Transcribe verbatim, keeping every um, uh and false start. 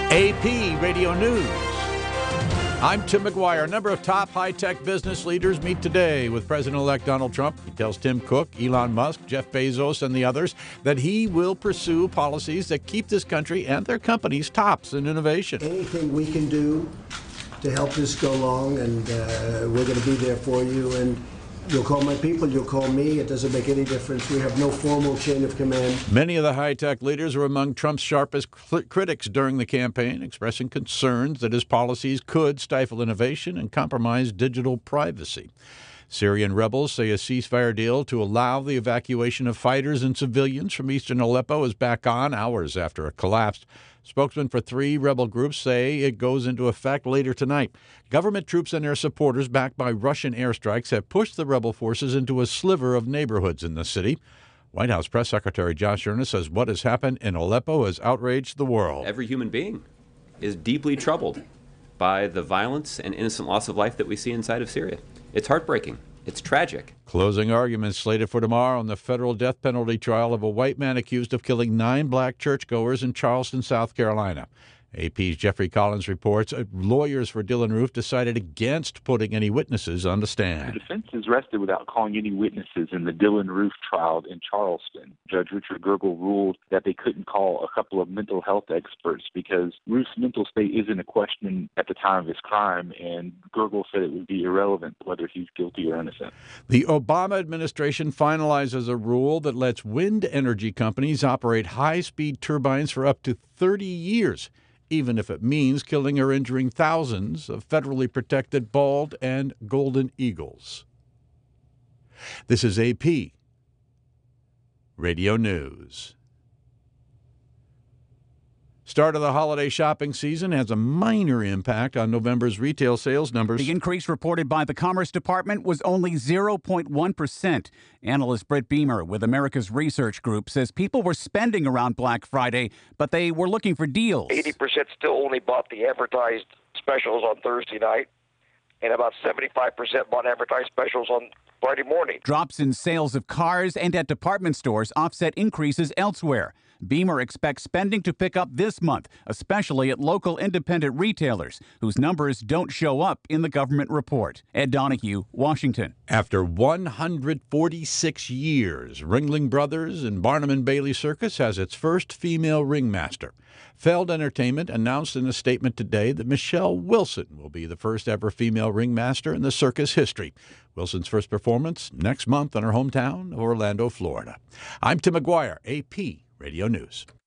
A P Radio News. I'm Tim McGuire. A number of top high-tech business leaders meet today with President-elect Donald Trump. He tells Tim Cook, Elon Musk, Jeff Bezos, and the others that he will pursue policies that keep this country and their companies tops in innovation. Anything we can do to help this go along, and uh, we're going to be there for you. And you'll call my people, you'll call me. It doesn't make any difference. We have no formal chain of command. Many of the high-tech leaders were among Trump's sharpest cl- critics during the campaign, expressing concerns that his policies could stifle innovation and compromise digital privacy. Syrian rebels say a ceasefire deal to allow the evacuation of fighters and civilians from eastern Aleppo is back on hours after it collapsed. Spokesmen for three rebel groups say it goes into effect later tonight. Government troops and their supporters, backed by Russian airstrikes, have pushed the rebel forces into a sliver of neighborhoods in the city. White House Press Secretary Josh Earnest says what has happened in Aleppo has outraged the world. Every human being is deeply troubled by the violence and innocent loss of life that we see inside of Syria. It's heartbreaking. It's tragic. Closing arguments slated for tomorrow in the federal death penalty trial of a white man accused of killing nine black churchgoers in Charleston, South Carolina. A P's Jeffrey Collins reports lawyers for Dylann Roof decided against putting any witnesses on the stand. The defense has rested without calling any witnesses in the Dylann Roof trial in Charleston. Judge Richard Gergel ruled that they couldn't call a couple of mental health experts because Roof's mental state isn't a question at the time of his crime, and Gergel said it would be irrelevant whether he's guilty or innocent. The Obama administration finalizes a rule that lets wind energy companies operate high-speed turbines for up to thirty years. Even if it means killing or injuring thousands of federally protected bald and golden eagles. This is A P Radio News. Start of the holiday shopping season has a minor impact on November's retail sales numbers. The increase reported by the Commerce Department was only zero point one percent. Analyst Britt Beamer with America's Research Group says people were spending around Black Friday, but they were looking for deals. eighty percent still only bought the advertised specials on Thursday night, and about seventy-five percent bought advertised specials on Friday morning. Drops in sales of cars and at department stores offset increases elsewhere. Beamer expects spending to pick up this month, especially at local independent retailers, whose numbers don't show up in the government report. Ed Donahue, Washington. After one hundred forty-six years, Ringling Brothers and Barnum and Bailey Circus has its first female ringmaster. Feld Entertainment announced in a statement today that Michelle Wilson will be the first ever female ringmaster in the circus history. Wilson's first performance next month in her hometown of Orlando, Florida. I'm Tim McGuire, A P Radio News.